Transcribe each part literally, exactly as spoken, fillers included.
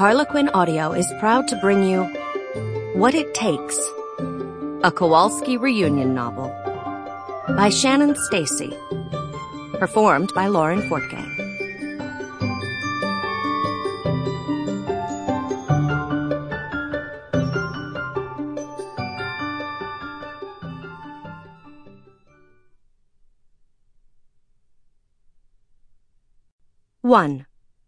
Harlequin Audio is proud to bring you What It Takes, a Kowalski reunion novel by Shannon Stacy, performed by Lauren Fortgang. One.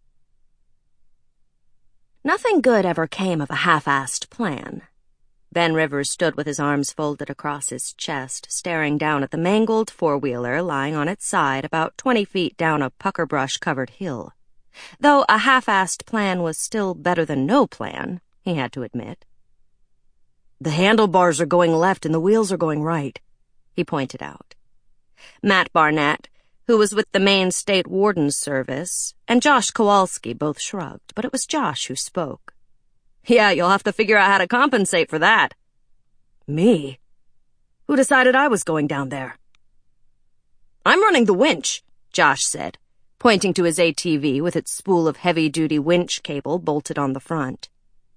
Nothing good ever came of a half-assed plan. Ben Rivers stood with his arms folded across his chest, staring down at the mangled four-wheeler lying on its side about twenty feet down a pucker-brush-covered hill. Though a half-assed plan was still better than no plan, he had to admit. "The handlebars are going left and the wheels are going right," he pointed out. Matt Barnett, who was with the Maine State Warden's Service, and Josh Kowalski both shrugged, but it was Josh who spoke. "Yeah, you'll have to figure out how to compensate for that." "Me? Who decided I was going down there?" "I'm running the winch," Josh said, pointing to his A T V with its spool of heavy-duty winch cable bolted on the front.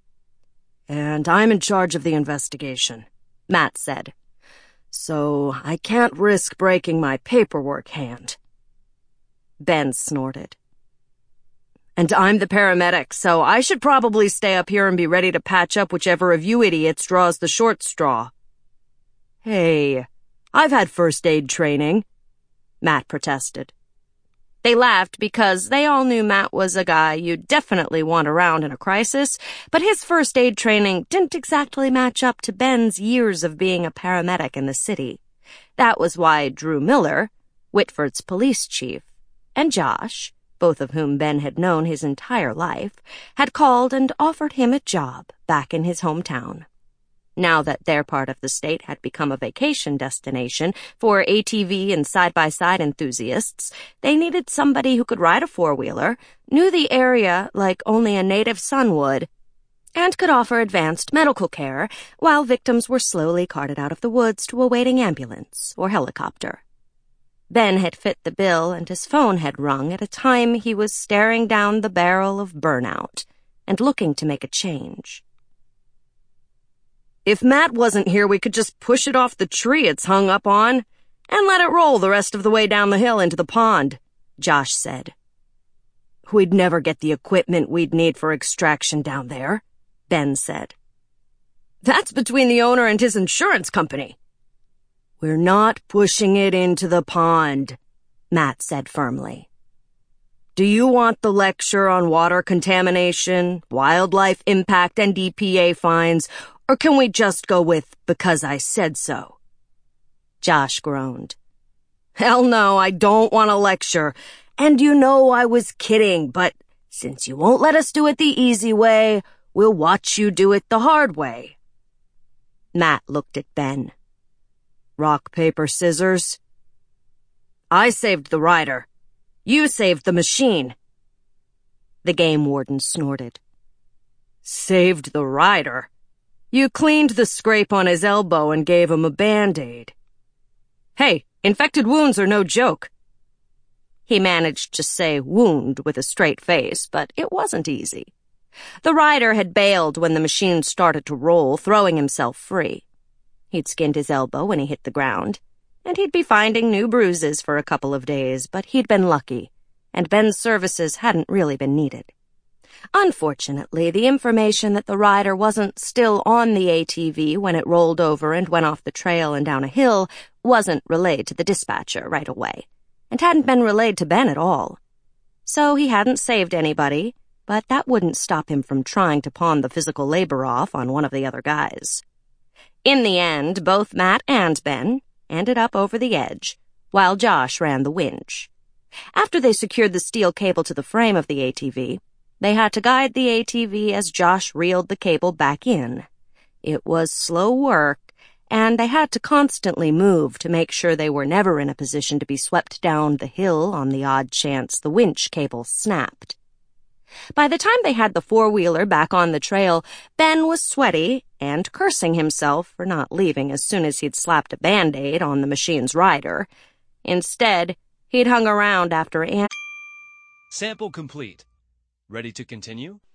"And I'm in charge of the investigation," Matt said. "So I can't risk breaking my paperwork hand." Ben snorted. "And I'm the paramedic, so I should probably stay up here and be ready to patch up whichever of you idiots draws the short straw." "Hey, I've had first aid training," Matt protested. They laughed because they all knew Matt was a guy you'd definitely want around in a crisis, but his first aid training didn't exactly match up to Ben's years of being a paramedic in the city. That was why Drew Miller, Whitford's police chief, and Josh, both of whom Ben had known his entire life, had called and offered him a job back in his hometown. Now that their part of the state had become a vacation destination for A T V and side-by-side enthusiasts, they needed somebody who could ride a four-wheeler, knew the area like only a native son would, and could offer advanced medical care while victims were slowly carted out of the woods to a waiting ambulance or helicopter. Ben had fit the bill, and his phone had rung at a time he was staring down the barrel of burnout and looking to make a change. "If Matt wasn't here, we could just push it off the tree it's hung up on and let it roll the rest of the way down the hill into the pond," Josh said. "We'd never get the equipment we'd need for extraction down there," Ben said. "That's between the owner and his insurance company." "We're not pushing it into the pond," Matt said firmly. "Do you want the lecture on water contamination, wildlife impact, and E P A fines, or can we just go with because I said so?" Josh groaned. "Hell no, I don't want a lecture. And you know I was kidding, but since you won't let us do it the easy way, we'll watch you do it the hard way." Matt looked at Ben. "Rock, paper, scissors?" "I saved the rider. You saved the machine." The game warden snorted. "Saved the rider? You cleaned the scrape on his elbow and gave him a Band-Aid." "Hey, infected wounds are no joke." He managed to say wound with a straight face, but it wasn't easy. The rider had bailed when the machine started to roll, throwing himself free. He'd skinned his elbow when he hit the ground, and he'd be finding new bruises for a couple of days, but he'd been lucky, and Ben's services hadn't really been needed. Unfortunately, the information that the rider wasn't still on the A T V when it rolled over and went off the trail and down a hill wasn't relayed to the dispatcher right away, and hadn't been relayed to Ben at all. So he hadn't saved anybody, but that wouldn't stop him from trying to pawn the physical labor off on one of the other guys. In the end, both Matt and Ben ended up over the edge, while Josh ran the winch. After they secured the steel cable to the frame of the A T V, they had to guide the A T V as Josh reeled the cable back in. It was slow work, and they had to constantly move to make sure they were never in a position to be swept down the hill on the odd chance the winch cable snapped. By the time they had the four-wheeler back on the trail, Ben was sweaty and cursing himself for not leaving as soon as he'd slapped a Band-Aid on the machine's rider. Instead, he'd hung around after Aunt... Sample complete. Ready to continue?